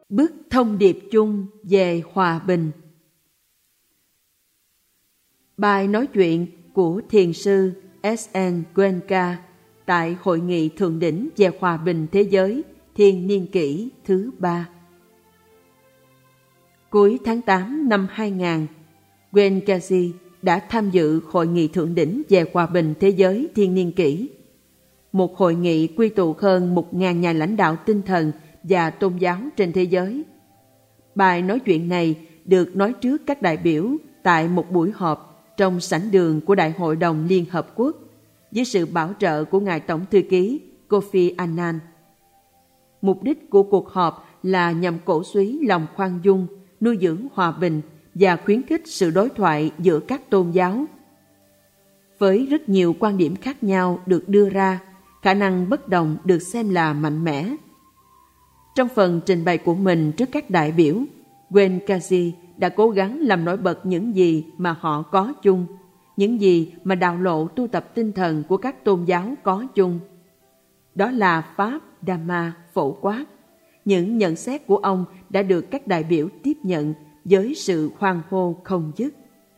Bức thông điệp chung về hòa bình. Bài nói chuyện của Thiền sư S.N. Goenka tại Hội nghị Thượng đỉnh về Hòa bình Thế giới Thiên niên kỷ thứ 3. Cuối tháng 8 năm 2000, Goenkaji đã tham dự Hội nghị Thượng đỉnh về Hòa bình Thế giới Thiên niên kỷ, một hội nghị quy tụ hơn 1.000 nhà lãnh đạo tinh thần và tôn giáo trên thế giới. Bài nói chuyện này được nói trước các đại biểu tại một buổi họp trong sảnh đường của Đại hội đồng Liên Hợp Quốc với sự bảo trợ của Ngài Tổng Thư ký Kofi Annan. Mục đích của cuộc họp là nhằm cổ suý lòng khoan dung, nuôi dưỡng hòa bình và khuyến khích sự đối thoại giữa các tôn giáo. Với rất nhiều quan điểm khác nhau được đưa ra, khả năng bất đồng được xem là mạnh mẽ. Trong phần trình bày của mình trước các đại biểu, Goenkaji đã cố gắng làm nổi bật những gì mà họ có chung, những gì mà đạo lộ tu tập tinh thần của các tôn giáo có chung. Đó là Pháp, Dhamma, phổ quát. Những nhận xét của ông đã được các đại biểu tiếp nhận với sự hoan hô không dứt.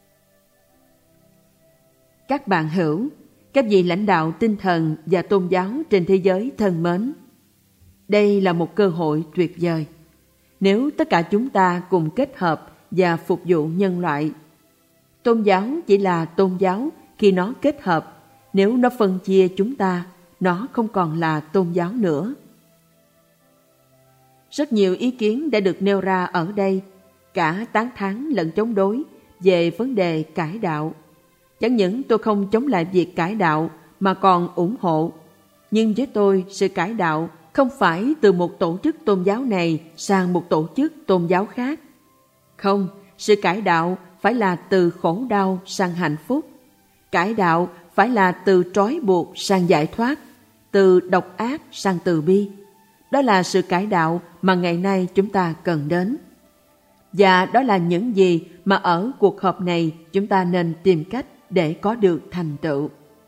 Các bạn hữu, các vị lãnh đạo tinh thần và tôn giáo trên thế giới thân mến, đây là một cơ hội tuyệt vời. Nếu tất cả chúng ta cùng kết hợp và phục vụ nhân loại. Tôn giáo chỉ là tôn giáo khi nó kết hợp. Nếu nó phân chia chúng ta, nó không còn là tôn giáo nữa. Rất nhiều ý kiến đã được nêu ra ở đây, cả tán thán lẫn chống đối về vấn đề cải đạo. Chẳng những tôi không chống lại việc cải đạo mà còn ủng hộ. Nhưng với tôi, sự cải đạo không phải từ một tổ chức tôn giáo này sang một tổ chức tôn giáo khác. Không, sự cải đạo phải là từ khổ đau sang hạnh phúc. Cải đạo phải là từ trói buộc sang giải thoát, từ độc ác sang từ bi. Đó là sự cải đạo mà ngày nay chúng ta cần đến. Và đó là những gì mà ở cuộc họp này chúng ta nên tìm cách để có được thành tựu.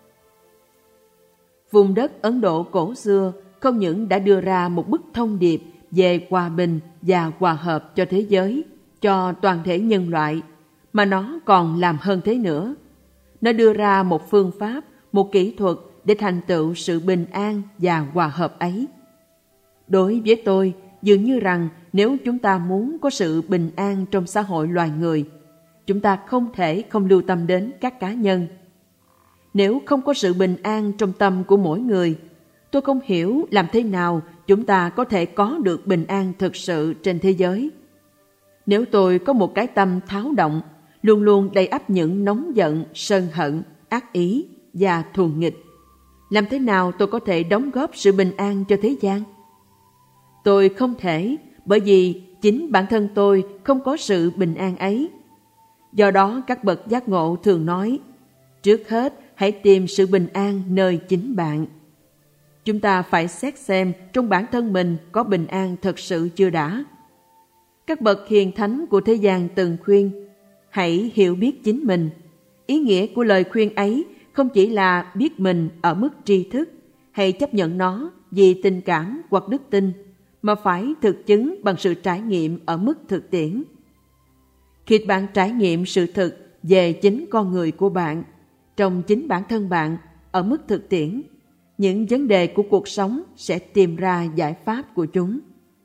Vùng đất Ấn Độ cổ xưa không những đã đưa ra một bức thông điệp về hòa bình và hòa hợp cho thế giới, cho toàn thể nhân loại, mà nó còn làm hơn thế nữa. Nó đưa ra một phương pháp, một kỹ thuật để thành tựu sự bình an và hòa hợp ấy. Đối với tôi, dường như rằng nếu chúng ta muốn có sự bình an trong xã hội loài người, chúng ta không thể không lưu tâm đến các cá nhân. Nếu không có sự bình an trong tâm của mỗi người, tôi không hiểu làm thế nào chúng ta có thể có được bình an thực sự trên thế giới. Nếu tôi có một cái tâm tháo động, luôn luôn đầy ắp những nóng giận, sân hận, ác ý và thù nghịch, làm thế nào tôi có thể đóng góp sự bình an cho thế gian? Tôi không thể, bởi vì chính bản thân tôi không có sự bình an ấy. Do đó các bậc giác ngộ thường nói, trước hết hãy tìm sự bình an nơi chính bạn. Chúng ta phải xét xem trong bản thân mình có bình an thật sự chưa đã. Các bậc hiền thánh của thế gian từng khuyên, hãy hiểu biết chính mình. Ý nghĩa của lời khuyên ấy không chỉ là biết mình ở mức tri thức, hay chấp nhận nó vì tình cảm hoặc đức tin, mà phải thực chứng bằng sự trải nghiệm ở mức thực tiễn. Khi bạn trải nghiệm sự thực về chính con người của bạn, trong chính bản thân bạn, ở mức thực tiễn, những vấn đề của cuộc sống sẽ tìm ra giải pháp của chúng.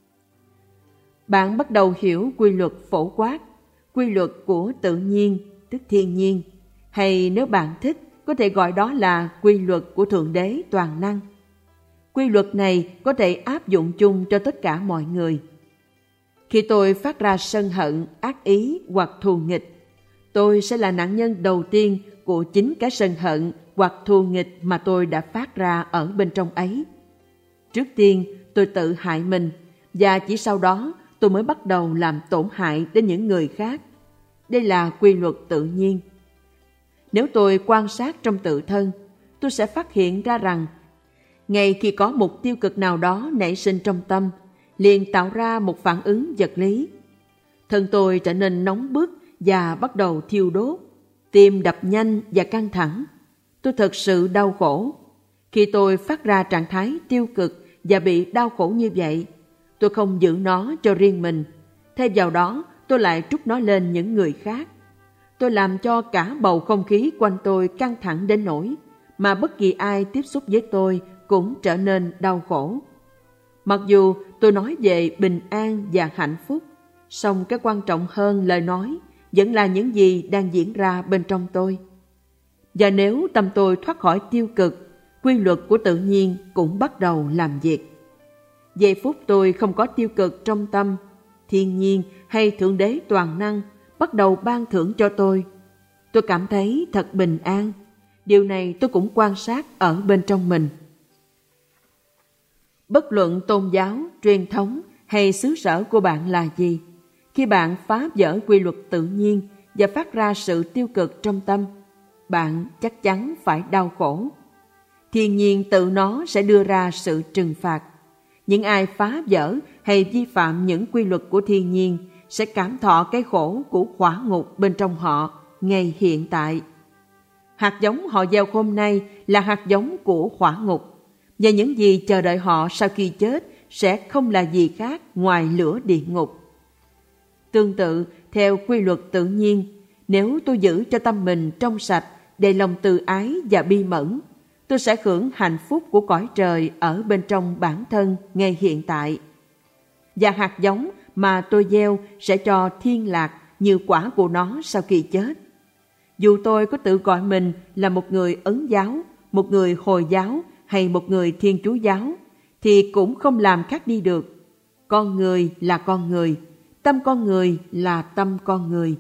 Bạn bắt đầu hiểu quy luật phổ quát, quy luật của tự nhiên, tức thiên nhiên, hay nếu bạn thích, có thể gọi đó là quy luật của Thượng Đế toàn năng. Quy luật này có thể áp dụng chung cho tất cả mọi người. Khi tôi phát ra sân hận, ác ý hoặc thù nghịch, tôi sẽ là nạn nhân đầu tiên của chính cái sân hận hoặc thù nghịch mà tôi đã phát ra ở bên trong ấy. Trước tiên, tôi tự hại mình, và chỉ sau đó tôi mới bắt đầu làm tổn hại đến những người khác. Đây là quy luật tự nhiên. Nếu tôi quan sát trong tự thân, tôi sẽ phát hiện ra rằng ngay khi có một tiêu cực nào đó nảy sinh trong tâm, liền tạo ra một phản ứng vật lý. Thân tôi trở nên nóng bức và bắt đầu thiêu đốt, tim đập nhanh và căng thẳng. Tôi thật sự đau khổ. Khi tôi phát ra trạng thái tiêu cực và bị đau khổ như vậy, Tôi không giữ nó cho riêng mình. Thay vào đó, tôi lại trút nó lên những người khác. Tôi làm cho cả bầu không khí quanh tôi căng thẳng đến nỗi mà bất kỳ ai tiếp xúc với tôi cũng trở nên đau khổ. Mặc dù tôi nói về bình an và hạnh phúc, song cái quan trọng hơn lời nói vẫn là những gì đang diễn ra bên trong tôi. Và nếu tâm tôi thoát khỏi tiêu cực, quy luật của tự nhiên cũng bắt đầu làm việc. Giây phút tôi không có tiêu cực trong tâm, thiên nhiên hay Thượng Đế toàn năng bắt đầu ban thưởng cho tôi. Tôi cảm thấy thật bình an. Điều này tôi cũng quan sát ở bên trong mình. Bất luận tôn giáo, truyền thống hay xứ sở của bạn là gì, khi bạn phá vỡ quy luật tự nhiên và phát ra sự tiêu cực trong tâm, bạn chắc chắn phải đau khổ. Thiên nhiên tự nó sẽ đưa ra sự trừng phạt. Những ai phá vỡ hay vi phạm những quy luật của thiên nhiên sẽ cảm thọ cái khổ của hỏa ngục bên trong họ ngay hiện tại. Hạt giống họ gieo hôm nay là hạt giống của hỏa ngục, và những gì chờ đợi họ sau khi chết sẽ không là gì khác ngoài lửa địa ngục. Tương tự, theo quy luật tự nhiên, nếu tôi giữ cho tâm mình trong sạch, đầy lòng từ ái và bi mẫn, tôi sẽ hưởng hạnh phúc của cõi trời ở bên trong bản thân ngay hiện tại. Và hạt giống mà tôi gieo sẽ cho thiên lạc như quả của nó sau khi chết. Dù tôi có tự gọi mình là một người Ấn giáo, một người Hồi giáo hay một người Thiên Chúa giáo, thì cũng không làm khác đi được. Con người là con người, tâm con người là tâm con người.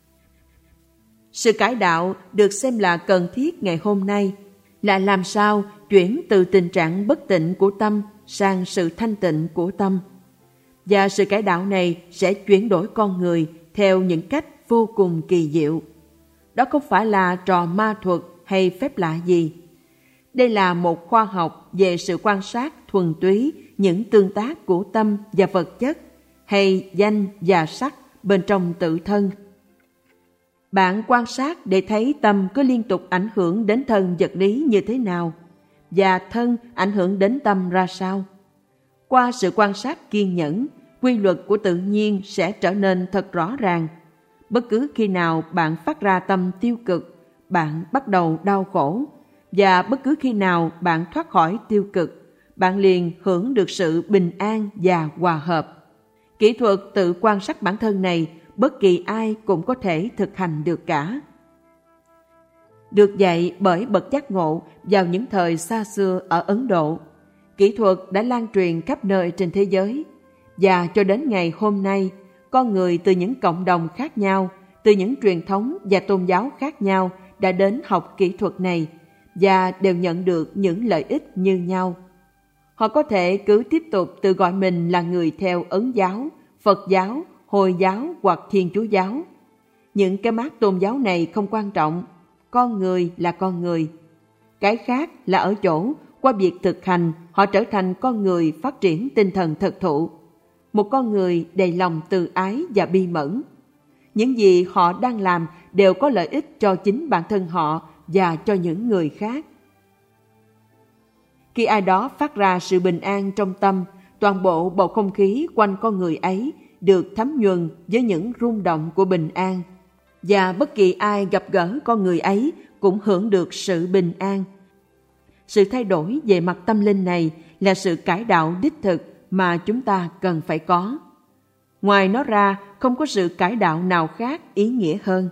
Sự cải đạo được xem là cần thiết ngày hôm nay là làm sao chuyển từ tình trạng bất tịnh của tâm sang sự thanh tịnh của tâm. Và sự cải đạo này sẽ chuyển đổi con người theo những cách vô cùng kỳ diệu. Đó không phải là trò ma thuật hay phép lạ gì. Đây là một khoa học về sự quan sát thuần túy những tương tác của tâm và vật chất, hay danh và sắc bên trong tự thân. Bạn quan sát để thấy tâm có liên tục ảnh hưởng đến thân vật lý như thế nào, và thân ảnh hưởng đến tâm ra sao. Qua sự quan sát kiên nhẫn, quy luật của tự nhiên sẽ trở nên thật rõ ràng. Bất cứ khi nào bạn phát ra tâm tiêu cực, bạn bắt đầu đau khổ, và bất cứ khi nào bạn thoát khỏi tiêu cực, bạn liền hưởng được sự bình an và hòa hợp. Kỹ thuật tự quan sát bản thân này, bất kỳ ai cũng có thể thực hành được cả. Được dạy bởi bậc giác ngộ vào những thời xa xưa ở Ấn Độ, kỹ thuật đã lan truyền khắp nơi trên thế giới, và cho đến ngày hôm nay, con người từ những cộng đồng khác nhau, từ những truyền thống và tôn giáo khác nhau đã đến học kỹ thuật này và đều nhận được những lợi ích như nhau. Họ có thể cứ tiếp tục tự gọi mình là người theo Ấn giáo, Phật giáo, Hồi giáo hoặc Thiên Chúa giáo. Những cái mác tôn giáo này không quan trọng. Con người là con người. Cái khác là ở chỗ, qua việc thực hành, họ trở thành con người phát triển tinh thần thực thụ. Một con người đầy lòng từ ái và bi mẫn. Những gì họ đang làm đều có lợi ích cho chính bản thân họ và cho những người khác. Khi ai đó phát ra sự bình an trong tâm, toàn bộ bầu không khí quanh con người ấy được thấm nhuần với những rung động của bình an. Và bất kỳ ai gặp gỡ con người ấy cũng hưởng được sự bình an. Sự thay đổi về mặt tâm linh này là sự cải đạo đích thực mà chúng ta cần phải có. Ngoài nó ra, không có sự cải đạo nào khác ý nghĩa hơn.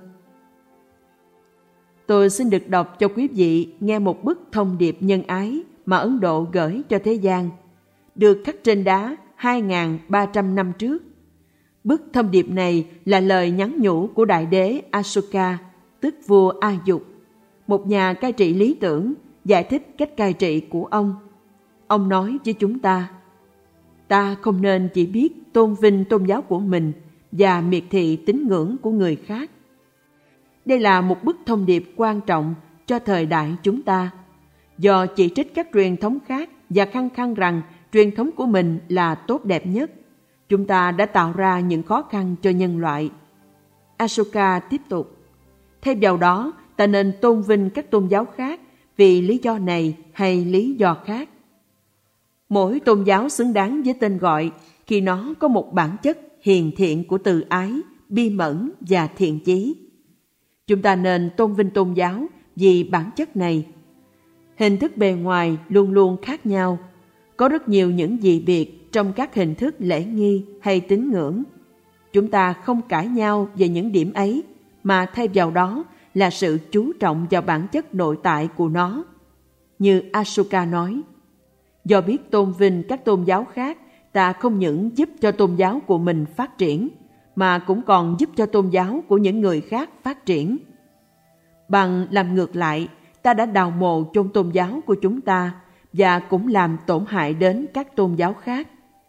Tôi xin được đọc cho quý vị nghe một bức thông điệp nhân ái mà Ấn Độ gửi cho thế gian, được khắc trên đá 2.300 năm trước. Bức thông điệp này là lời nhắn nhủ của Đại đế Ashoka, tức vua A Dục, một nhà cai trị lý tưởng, giải thích cách cai trị của ông. Ông nói với chúng ta không nên chỉ biết tôn vinh tôn giáo của mình và miệt thị tín ngưỡng của người khác. Đây là một bức thông điệp quan trọng cho thời đại chúng ta. Do chỉ trích các truyền thống khác và khăng khăng rằng truyền thống của mình là tốt đẹp nhất, chúng ta đã tạo ra những khó khăn cho nhân loại. Ashoka tiếp tục, thay vào đó, ta nên tôn vinh các tôn giáo khác vì lý do này hay lý do khác. Mỗi tôn giáo xứng đáng với tên gọi khi nó có một bản chất hiền thiện của từ ái, bi mẫn và thiện chí. Chúng ta nên tôn vinh tôn giáo vì bản chất này. Hình thức bề ngoài luôn luôn khác nhau. Có rất nhiều những dị biệt trong các hình thức lễ nghi hay tín ngưỡng. Chúng ta không cãi nhau về những điểm ấy, mà thay vào đó là sự chú trọng vào bản chất nội tại của nó. Như Ashoka nói, do biết tôn vinh các tôn giáo khác, ta không những giúp cho tôn giáo của mình phát triển, mà cũng còn giúp cho tôn giáo của những người khác phát triển. Bằng làm ngược lại, ta đã đào mồ chôn tôn giáo của chúng ta và cũng làm tổn hại đến các tôn giáo khác.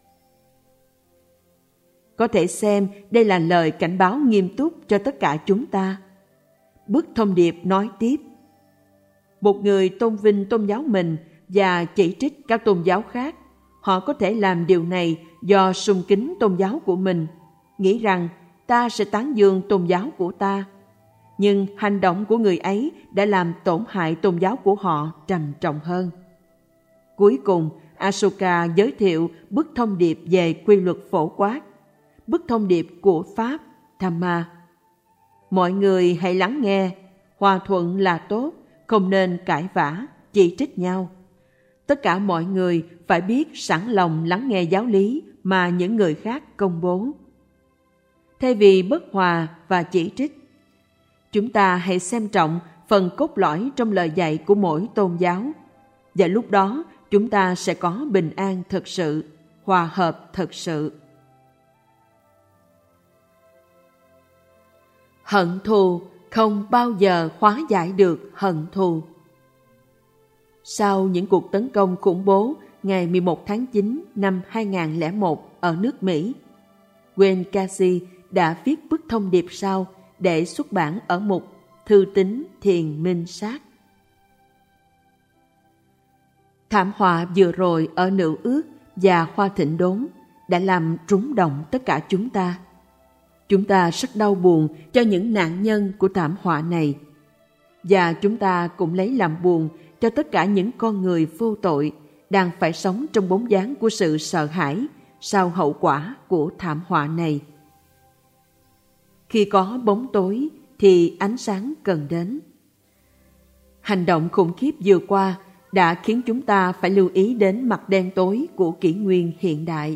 Có thể xem đây là lời cảnh báo nghiêm túc cho tất cả chúng ta. Bức thông điệp nói tiếp, một người tôn vinh tôn giáo mình và chỉ trích các tôn giáo khác, họ có thể làm điều này do sùng kính tôn giáo của mình, nghĩ rằng ta sẽ tán dương tôn giáo của ta. Nhưng hành động của người ấy đã làm tổn hại tôn giáo của họ trầm trọng hơn. Cuối cùng, Ashoka giới thiệu bức thông điệp về quy luật phổ quát, bức thông điệp của Pháp, Dhamma. Mọi người hãy lắng nghe, hòa thuận là tốt, không nên cãi vã, chỉ trích nhau. Tất cả mọi người phải biết sẵn lòng lắng nghe giáo lý mà những người khác công bố. Thay vì bất hòa và chỉ trích, chúng ta hãy xem trọng phần cốt lõi trong lời dạy của mỗi tôn giáo. Và lúc đó chúng ta sẽ có bình an thực sự, hòa hợp thực sự. Hận thù không bao giờ hóa giải được hận thù. Sau những cuộc tấn công khủng bố ngày 11 tháng 9 năm 2001 ở nước Mỹ, Wayne Casey đã viết bức thông điệp sau để xuất bản ở mục Thư tín thiền minh sát. Thảm họa vừa rồi ở Nữ Ước và Hoa Thịnh Đốn đã làm rúng động tất cả chúng ta. Chúng ta rất đau buồn cho những nạn nhân của thảm họa này. Và chúng ta cũng lấy làm buồn cho tất cả những con người vô tội đang phải sống trong bóng dáng của sự sợ hãi sau hậu quả của thảm họa này. Khi có bóng tối thì ánh sáng cần đến. Hành động khủng khiếp vừa qua đã khiến chúng ta phải lưu ý đến mặt đen tối của kỷ nguyên hiện đại.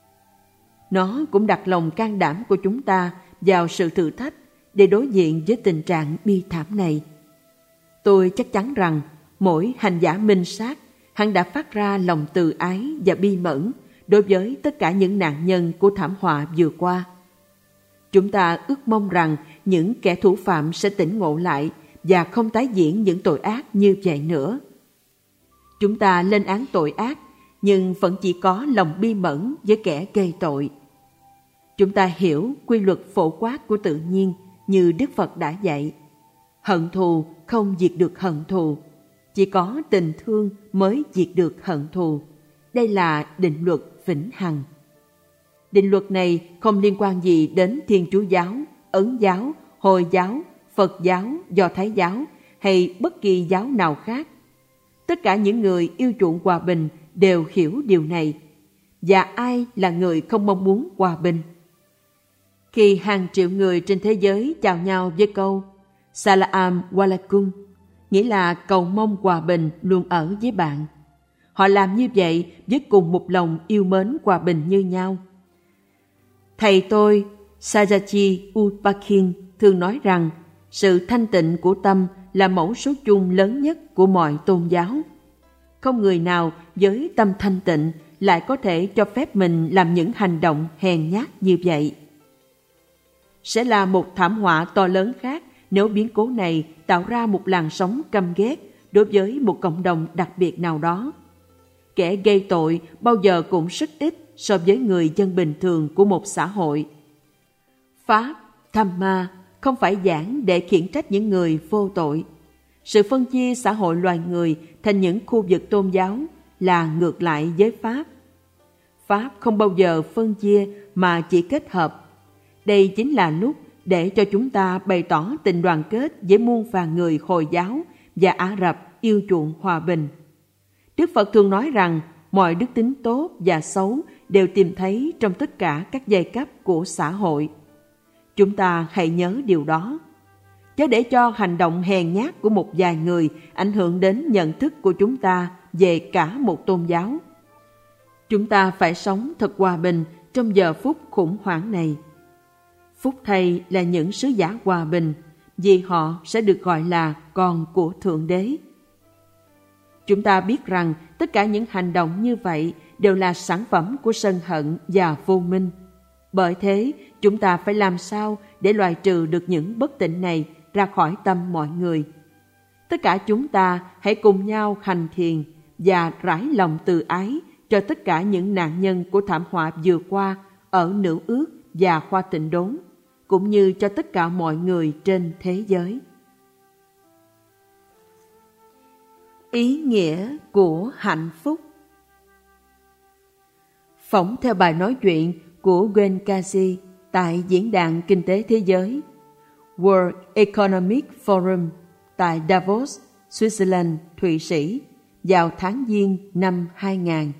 Nó cũng đặt lòng can đảm của chúng ta vào sự thử thách để đối diện với tình trạng bi thảm này. Tôi chắc chắn rằng mỗi hành giả minh sát hắn đã phát ra lòng từ ái và bi mẫn đối với tất cả những nạn nhân của thảm họa vừa qua. Chúng ta ước mong rằng những kẻ thủ phạm sẽ tỉnh ngộ lại và không tái diễn những tội ác như vậy nữa. Chúng ta lên án tội ác, nhưng vẫn chỉ có lòng bi mẫn với kẻ gây tội. Chúng ta hiểu quy luật phổ quát của tự nhiên như Đức Phật đã dạy. Hận thù không diệt được hận thù, chỉ có tình thương mới diệt được hận thù. Đây là định luật vĩnh hằng. Định luật này không liên quan gì đến Thiên Chúa giáo, Ấn giáo, Hồi giáo, Phật giáo, Do Thái giáo hay bất kỳ giáo nào khác. Tất cả những người yêu chuộng hòa bình đều hiểu điều này. Và ai là người không mong muốn hòa bình? Khi hàng triệu người trên thế giới chào nhau với câu Salam Walaikum, nghĩa là cầu mong hòa bình luôn ở với bạn. Họ làm như vậy với cùng một lòng yêu mến hòa bình như nhau. Thầy tôi, Sajaji Ulpakin, thường nói rằng sự thanh tịnh của tâm là mẫu số chung lớn nhất của mọi tôn giáo. Không người nào với tâm thanh tịnh lại có thể cho phép mình làm những hành động hèn nhát như vậy. Sẽ là một thảm họa to lớn khác nếu biến cố này tạo ra một làn sóng căm ghét đối với một cộng đồng đặc biệt nào đó. Kẻ gây tội bao giờ cũng rất ít so với người dân bình thường của một xã hội. Pháp, Dhamma không phải giảng để khiển trách những người vô tội. Sự phân chia xã hội loài người thành những khu vực tôn giáo là ngược lại với Pháp. Pháp không bao giờ phân chia mà chỉ kết hợp. Đây chính là lúc để cho chúng ta bày tỏ tình đoàn kết với muôn vàn người Hồi giáo và Ả Rập yêu chuộng hòa bình. Đức Phật thường nói rằng mọi đức tính tốt và xấu đều tìm thấy trong tất cả các giai cấp của xã hội. Chúng ta hãy nhớ điều đó. Chớ để cho hành động hèn nhát của một vài người ảnh hưởng đến nhận thức của chúng ta về cả một tôn giáo. Chúng ta phải sống thật hòa bình trong giờ phút khủng hoảng này. Phúc thay là những sứ giả hòa bình, vì họ sẽ được gọi là con của Thượng Đế. Chúng ta biết rằng tất cả những hành động như vậy đều là sản phẩm của sân hận và vô minh. Bởi thế, chúng ta phải làm sao để loại trừ được những bất tịnh này ra khỏi tâm mọi người. Tất cả chúng ta hãy cùng nhau hành thiền và rải lòng từ ái cho tất cả những nạn nhân của thảm họa vừa qua ở Nữ Ước và Khoa Tịnh Đốn, cũng như cho tất cả mọi người trên thế giới. Ý nghĩa của hạnh phúc. Phỏng theo bài nói chuyện của Gwen Casey tại Diễn đàn Kinh tế Thế giới World Economic Forum tại Davos, Switzerland, Thụy Sĩ vào tháng Giêng năm 2000.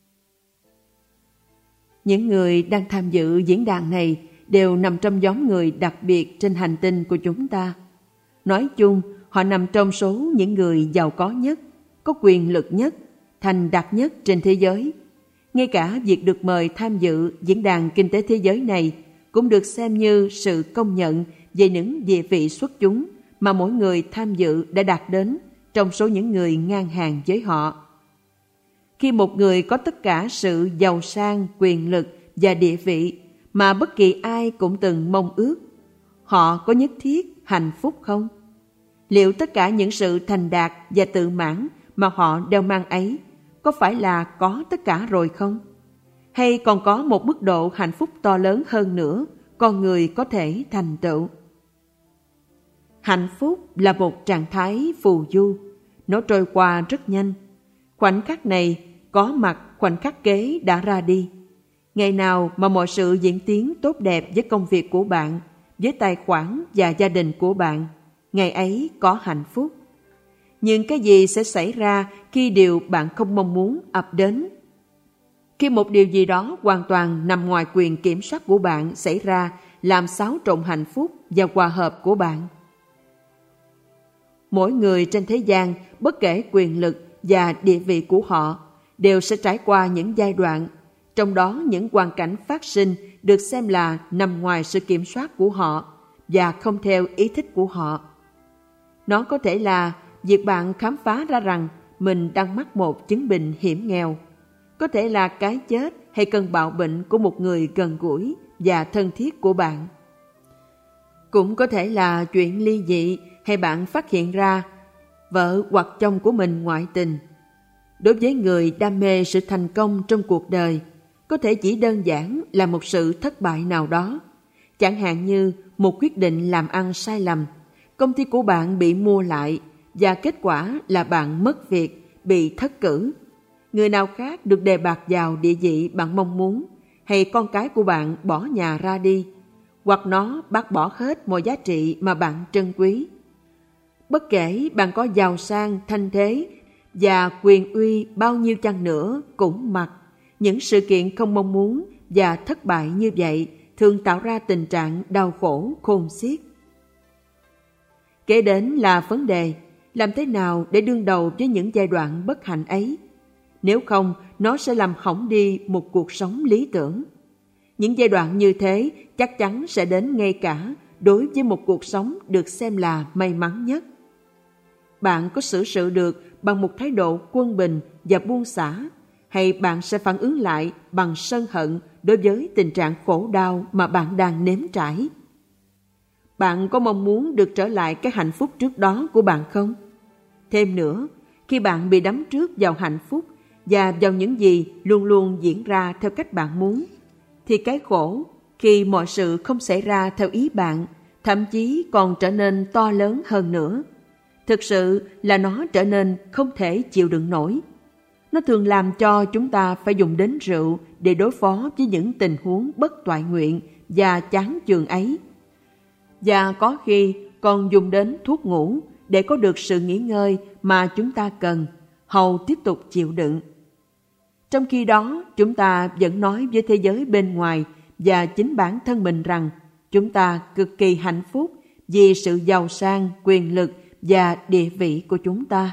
Những người đang tham dự diễn đàn này đều nằm trong nhóm người đặc biệt trên hành tinh của chúng ta. Nói chung, họ nằm trong số những người giàu có nhất, có quyền lực nhất, thành đạt nhất trên thế giới. Ngay cả việc được mời tham dự diễn đàn kinh tế thế giới này cũng được xem như sự công nhận về những địa vị xuất chúng mà mỗi người tham dự đã đạt đến trong số những người ngang hàng với họ. Khi một người có tất cả sự giàu sang, quyền lực và địa vị mà bất kỳ ai cũng từng mong ước, họ có nhất thiết hạnh phúc không? Liệu tất cả những sự thành đạt và tự mãn mà họ đều mang ấy có phải là có tất cả rồi không? Hay còn có một mức độ hạnh phúc to lớn hơn nữa con người có thể thành tựu? Hạnh phúc là một trạng thái phù du, nó trôi qua rất nhanh. Khoảnh khắc này có mặt, khoảnh khắc kế đã ra đi. Ngày nào mà mọi sự diễn tiến tốt đẹp với công việc của bạn, với tài khoản và gia đình của bạn, ngày ấy có hạnh phúc. Nhưng cái gì sẽ xảy ra khi điều bạn không mong muốn ập đến? Khi một điều gì đó hoàn toàn nằm ngoài quyền kiểm soát của bạn xảy ra, làm xáo trộn hạnh phúc và hòa hợp của bạn. Mỗi người trên thế gian, bất kể quyền lực và địa vị của họ, đều sẽ trải qua những giai đoạn, trong đó những hoàn cảnh phát sinh được xem là nằm ngoài sự kiểm soát của họ và không theo ý thích của họ. Nó có thể là việc bạn khám phá ra rằng mình đang mắc một chứng bệnh hiểm nghèo, có thể là cái chết hay cơn bạo bệnh của một người gần gũi và thân thiết của bạn. Cũng có thể là chuyện ly dị hay bạn phát hiện ra vợ hoặc chồng của mình ngoại tình. Đối với người đam mê sự thành công trong cuộc đời, có thể chỉ đơn giản là một sự thất bại nào đó. Chẳng hạn như một quyết định làm ăn sai lầm, công ty của bạn bị mua lại và kết quả là bạn mất việc, bị thất cử. Người nào khác được đề bạt vào địa vị bạn mong muốn, hay con cái của bạn bỏ nhà ra đi, hoặc nó bác bỏ hết mọi giá trị mà bạn trân quý. Bất kể bạn có giàu sang, thanh thế và quyền uy bao nhiêu chăng nữa cũng mặc, những sự kiện không mong muốn và thất bại như vậy thường tạo ra tình trạng đau khổ khôn xiết. Kế đến là vấn đề làm thế nào để đương đầu với những giai đoạn bất hạnh ấy. Nếu không, nó sẽ làm hỏng đi một cuộc sống lý tưởng. Những giai đoạn như thế chắc chắn sẽ đến ngay cả đối với một cuộc sống được xem là may mắn nhất. Bạn có xử sự được bằng một thái độ quân bình và buông xả, hay bạn sẽ phản ứng lại bằng sân hận đối với tình trạng khổ đau mà bạn đang nếm trải? Bạn có mong muốn được trở lại cái hạnh phúc trước đó của bạn không? Thêm nữa, khi bạn bị đắm trước vào hạnh phúc và vào những gì luôn luôn diễn ra theo cách bạn muốn, thì cái khổ khi mọi sự không xảy ra theo ý bạn thậm chí còn trở nên to lớn hơn nữa. Thực sự là nó trở nên không thể chịu đựng nổi. Nó thường làm cho chúng ta phải dùng đến rượu để đối phó với những tình huống bất toại nguyện và chán chường ấy. Và có khi còn dùng đến thuốc ngủ để có được sự nghỉ ngơi mà chúng ta cần, hầu tiếp tục chịu đựng. Trong khi đó, chúng ta vẫn nói với thế giới bên ngoài và chính bản thân mình rằng chúng ta cực kỳ hạnh phúc vì sự giàu sang, quyền lực và địa vị của chúng ta.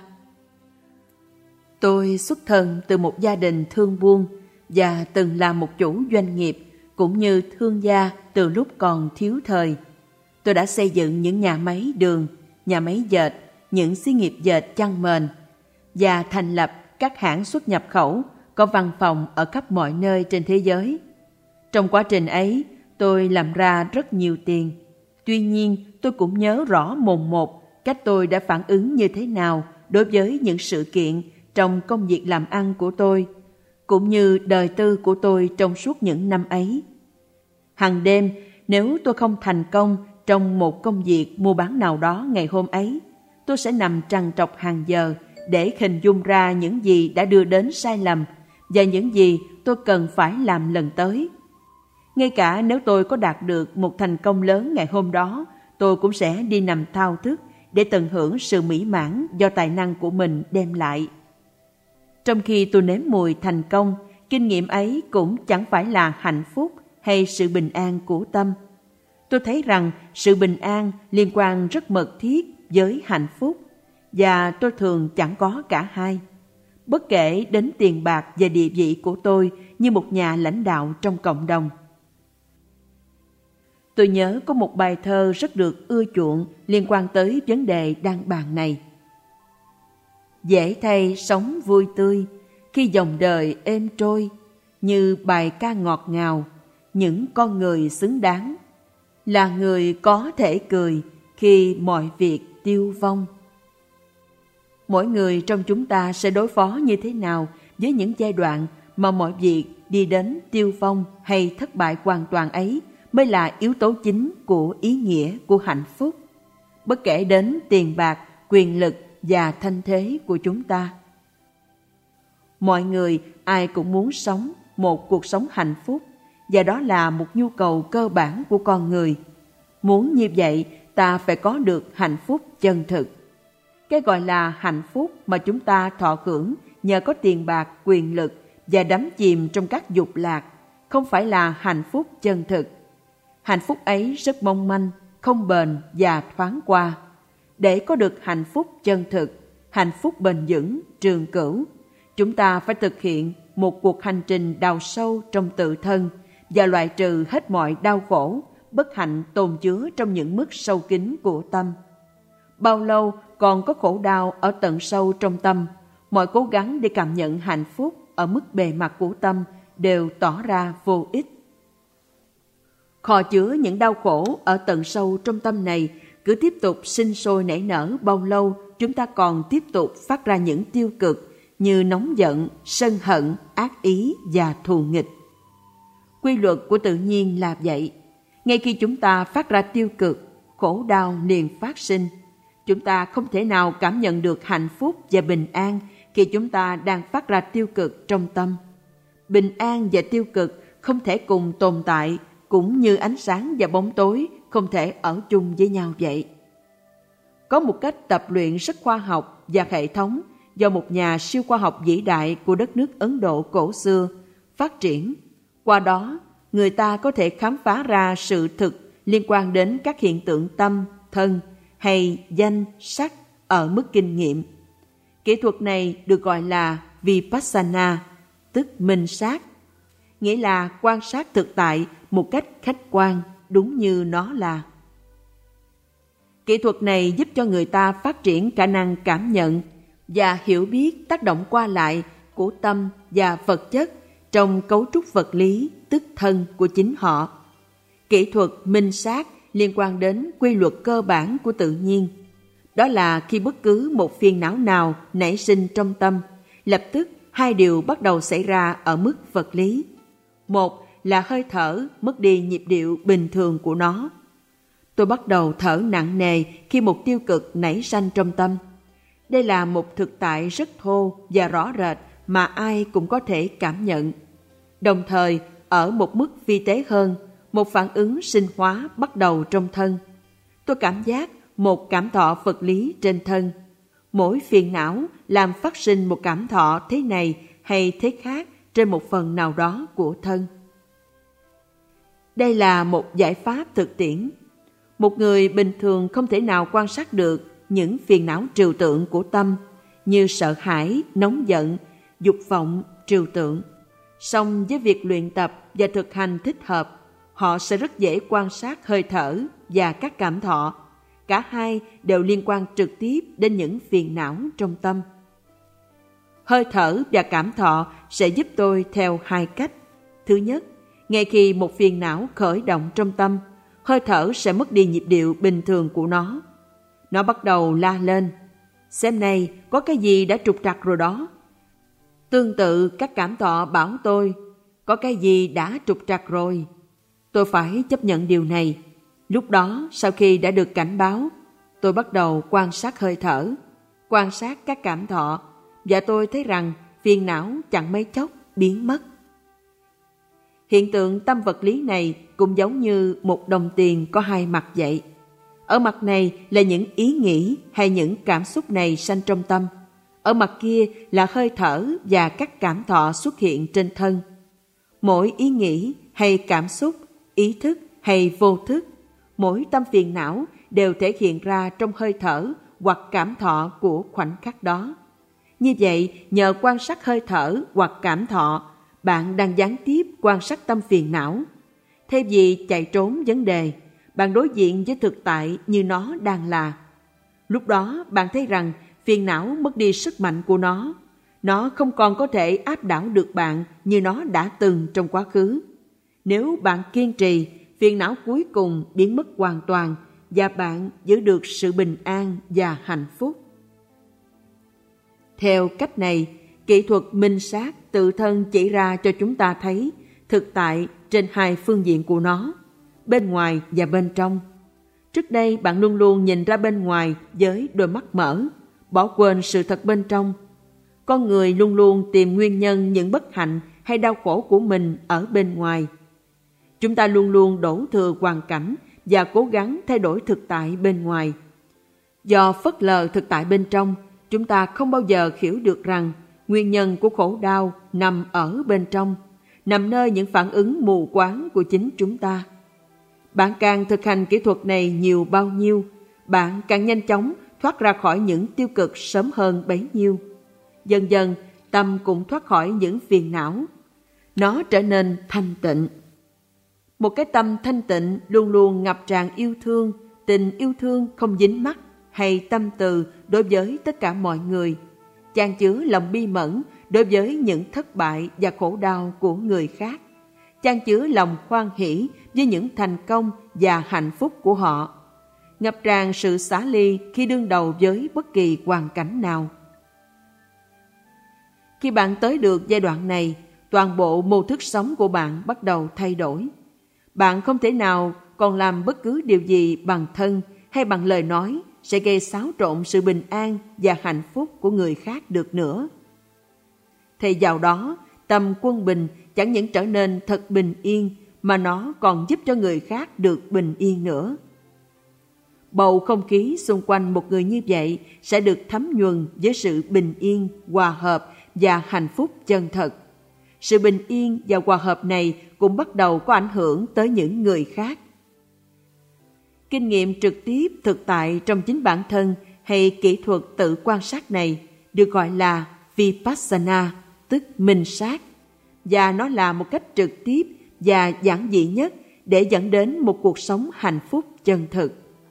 Tôi xuất thân từ một gia đình thương buôn và từng là một chủ doanh nghiệp cũng như thương gia từ lúc còn thiếu thời. Tôi đã xây dựng những nhà máy đường, nhà máy dệt, những xí nghiệp dệt chăn mền và thành lập các hãng xuất nhập khẩu có văn phòng ở khắp mọi nơi trên thế giới. Trong quá trình ấy, tôi làm ra rất nhiều tiền. Tuy nhiên, tôi cũng nhớ rõ mồn một cách tôi đã phản ứng như thế nào đối với những sự kiện trong công việc làm ăn của tôi, cũng như đời tư của tôi trong suốt những năm ấy. Hằng đêm, nếu tôi không thành công trong một công việc mua bán nào đó ngày hôm ấy, tôi sẽ nằm trằn trọc hàng giờ để hình dung ra những gì đã đưa đến sai lầm và những gì tôi cần phải làm lần tới. Ngay cả nếu tôi có đạt được một thành công lớn ngày hôm đó, tôi cũng sẽ đi nằm thao thức để tận hưởng sự mỹ mãn do tài năng của mình đem lại. Trong khi tôi nếm mùi thành công, kinh nghiệm ấy cũng chẳng phải là hạnh phúc hay sự bình an của tâm. Tôi thấy rằng sự bình an liên quan rất mật thiết với hạnh phúc, và tôi thường chẳng có cả hai. Bất kể đến tiền bạc và địa vị của tôi như một nhà lãnh đạo trong cộng đồng. Tôi nhớ có một bài thơ rất được ưa chuộng liên quan tới vấn đề đang bàn này. Dễ thay sống vui tươi khi dòng đời êm trôi, như bài ca ngọt ngào, những con người xứng đáng, là người có thể cười khi mọi việc tiêu vong. Mỗi người trong chúng ta sẽ đối phó như thế nào với những giai đoạn mà mọi việc đi đến tiêu vong hay thất bại hoàn toàn ấy mới là yếu tố chính của ý nghĩa của hạnh phúc, bất kể đến tiền bạc, quyền lực và thanh thế của chúng ta. Mọi người ai cũng muốn sống một cuộc sống hạnh phúc, và đó là một nhu cầu cơ bản của con người. Muốn như vậy, ta phải có được hạnh phúc chân thực. Cái gọi là hạnh phúc mà chúng ta thọ hưởng nhờ có tiền bạc, quyền lực và đắm chìm trong các dục lạc không phải là hạnh phúc chân thực. Hạnh phúc ấy rất mong manh, không bền và thoáng qua. Để có được hạnh phúc chân thực, hạnh phúc bền vững, trường cửu, chúng ta phải thực hiện một cuộc hành trình đào sâu trong tự thân và loại trừ hết mọi đau khổ, bất hạnh tồn chứa trong những mức sâu kín của tâm. Bao lâu còn có khổ đau ở tận sâu trong tâm, mọi cố gắng để cảm nhận hạnh phúc ở mức bề mặt của tâm đều tỏ ra vô ích. Kho chứa những đau khổ ở tận sâu trong tâm này cứ tiếp tục sinh sôi nảy nở bao lâu chúng ta còn tiếp tục phát ra những tiêu cực như nóng giận, sân hận, ác ý và thù nghịch. Quy luật của tự nhiên là vậy. Ngay khi chúng ta phát ra tiêu cực, khổ đau liền phát sinh. Chúng ta không thể nào cảm nhận được hạnh phúc và bình an khi chúng ta đang phát ra tiêu cực trong tâm. Bình an và tiêu cực không thể cùng tồn tại, cũng như ánh sáng và bóng tối không thể ở chung với nhau vậy. Có một cách tập luyện rất khoa học và hệ thống do một nhà siêu khoa học vĩ đại của đất nước Ấn Độ cổ xưa phát triển. Qua đó, người ta có thể khám phá ra sự thực liên quan đến các hiện tượng tâm, thân hay danh, sắc ở mức kinh nghiệm. Kỹ thuật này được gọi là Vipassana, tức minh sát, nghĩa là quan sát thực tại một cách khách quan, đúng như nó là. Kỹ thuật này giúp cho người ta phát triển khả năng cảm nhận và hiểu biết tác động qua lại của tâm và vật chất trong cấu trúc vật lý, tức thân của chính họ. Kỹ thuật minh sát liên quan đến quy luật cơ bản của tự nhiên. Đó là khi bất cứ một phiền não nào nảy sinh trong tâm, lập tức hai điều bắt đầu xảy ra ở mức vật lý. Một là hơi thở mất đi nhịp điệu bình thường của nó. Tôi bắt đầu thở nặng nề khi một tiêu cực nảy sanh trong tâm. Đây là một thực tại rất thô và rõ rệt mà ai cũng có thể cảm nhận. Đồng thời, ở một mức vi tế hơn, một phản ứng sinh hóa bắt đầu trong thân. Tôi cảm giác một cảm thọ vật lý trên thân. Mỗi phiền não làm phát sinh một cảm thọ thế này hay thế khác trên một phần nào đó của thân. Đây là một giải pháp thực tiễn. Một người bình thường không thể nào quan sát được những phiền não trừu tượng của tâm như sợ hãi, nóng giận, dục vọng, trừu tượng. Song với việc luyện tập và thực hành thích hợp, họ sẽ rất dễ quan sát hơi thở và các cảm thọ. Cả hai đều liên quan trực tiếp đến những phiền não trong tâm. Hơi thở và cảm thọ sẽ giúp tôi theo hai cách. Thứ nhất, ngay khi một phiền não khởi động trong tâm, hơi thở sẽ mất đi nhịp điệu bình thường của nó. Nó bắt đầu la lên: xem này, có cái gì đã trục trặc rồi đó. Tương tự, các cảm thọ bảo tôi: có cái gì đã trục trặc rồi. Tôi phải chấp nhận điều này. Lúc đó, sau khi đã được cảnh báo, tôi bắt đầu quan sát hơi thở, quan sát các cảm thọ, và tôi thấy rằng phiền não chẳng mấy chốc biến mất. Hiện tượng tâm vật lý này cũng giống như một đồng tiền có hai mặt vậy. Ở mặt này là những ý nghĩ hay những cảm xúc này sanh trong tâm. Ở mặt kia là hơi thở và các cảm thọ xuất hiện trên thân. Mỗi ý nghĩ hay cảm xúc, ý thức hay vô thức, mỗi tâm phiền não đều thể hiện ra trong hơi thở hoặc cảm thọ của khoảnh khắc đó. Như vậy, nhờ quan sát hơi thở hoặc cảm thọ, bạn đang gián tiếp quan sát tâm phiền não. Thay vì chạy trốn vấn đề, bạn đối diện với thực tại như nó đang là. Lúc đó bạn thấy rằng phiền não mất đi sức mạnh của nó. Nó không còn có thể áp đảo được bạn như nó đã từng trong quá khứ. Nếu bạn kiên trì, phiền não cuối cùng biến mất hoàn toàn và bạn giữ được sự bình an và hạnh phúc. Theo cách này, kỹ thuật minh sát tự thân chỉ ra cho chúng ta thấy thực tại trên hai phương diện của nó, bên ngoài và bên trong. Trước đây bạn luôn luôn nhìn ra bên ngoài với đôi mắt mở, bỏ quên sự thật bên trong. Con người luôn luôn tìm nguyên nhân những bất hạnh hay đau khổ của mình ở bên ngoài. Chúng ta luôn luôn đổ thừa hoàn cảnh và cố gắng thay đổi thực tại bên ngoài. Do phớt lờ thực tại bên trong, chúng ta không bao giờ hiểu được rằng nguyên nhân của khổ đau nằm ở bên trong, nằm nơi những phản ứng mù quáng của chính chúng ta. Bạn càng thực hành kỹ thuật này nhiều bao nhiêu, bạn càng nhanh chóng thoát ra khỏi những tiêu cực sớm hơn bấy nhiêu. Dần dần, tâm cũng thoát khỏi những phiền não. Nó trở nên thanh tịnh. Một cái tâm thanh tịnh luôn luôn ngập tràn yêu thương, tình yêu thương không dính mắc hay tâm từ đối với tất cả mọi người, chan chứa lòng bi mẫn đối với những thất bại và khổ đau của người khác, chan chứa lòng hoan hỷ với những thành công và hạnh phúc của họ, ngập tràn sự xả ly khi đương đầu với bất kỳ hoàn cảnh nào. Khi bạn tới giai đoạn này, toàn bộ mô thức sống của bạn bắt đầu thay đổi. Bạn không thể nào còn làm bất cứ điều gì bằng thân hay bằng lời nói sẽ gây xáo trộn sự bình an và hạnh phúc của người khác được nữa. Thay vào đó, tâm quân bình chẳng những trở nên thật bình yên mà nó còn giúp cho người khác được bình yên nữa. Bầu không khí xung quanh một người như vậy sẽ được thấm nhuần với sự bình yên, hòa hợp và hạnh phúc chân thật. Sự bình yên và hòa hợp này cũng bắt đầu có ảnh hưởng tới những người khác. Kinh nghiệm trực tiếp thực tại trong chính bản thân hay kỹ thuật tự quan sát này được gọi là Vipassana, tức minh sát, và nó là một cách trực tiếp và giản dị nhất để dẫn đến một cuộc sống hạnh phúc chân thực.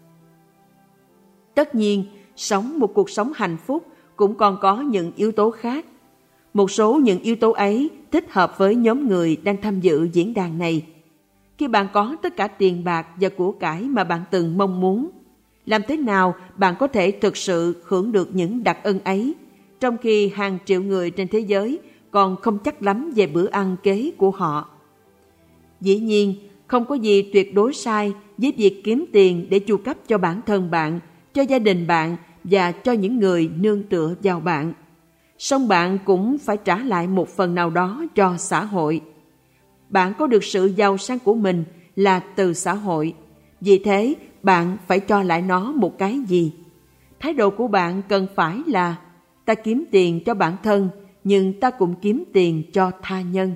Tất nhiên, sống một cuộc sống hạnh phúc cũng còn có những yếu tố khác. Một số những yếu tố ấy thích hợp với nhóm người đang tham dự diễn đàn này. Khi bạn có tất cả tiền bạc và của cải mà bạn từng mong muốn, làm thế nào bạn có thể thực sự hưởng được những đặc ân ấy, trong khi hàng triệu người trên thế giới còn không chắc lắm về bữa ăn kế của họ? Dĩ nhiên, không có gì tuyệt đối sai với việc kiếm tiền để chu cấp cho bản thân bạn, cho gia đình bạn và cho những người nương tựa vào bạn. Song bạn cũng phải trả lại một phần nào đó cho xã hội. Bạn có được sự giàu sang của mình là từ xã hội. Vì thế, bạn phải cho lại nó một cái gì? Thái độ của bạn cần phải là: ta kiếm tiền cho bản thân, nhưng ta cũng kiếm tiền cho tha nhân.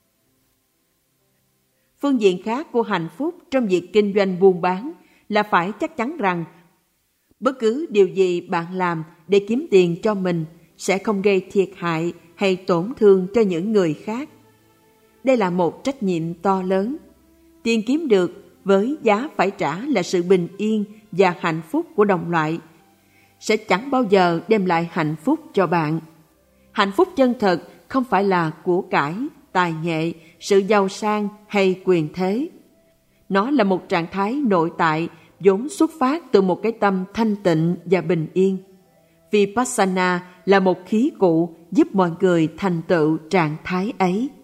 Phương diện khác của hạnh phúc trong việc kinh doanh buôn bán là phải chắc chắn rằng bất cứ điều gì bạn làm để kiếm tiền cho mình sẽ không gây thiệt hại hay tổn thương cho những người khác. Đây là một trách nhiệm to lớn. Tiền kiếm được với giá phải trả là sự bình yên và hạnh phúc của đồng loại sẽ chẳng bao giờ đem lại hạnh phúc cho bạn. Hạnh phúc chân thật không phải là của cải, tài nghệ, sự giàu sang hay quyền thế. Nó là một trạng thái nội tại vốn xuất phát từ một cái tâm thanh tịnh và bình yên. Vipassana là một khí cụ giúp mọi người thành tựu trạng thái ấy.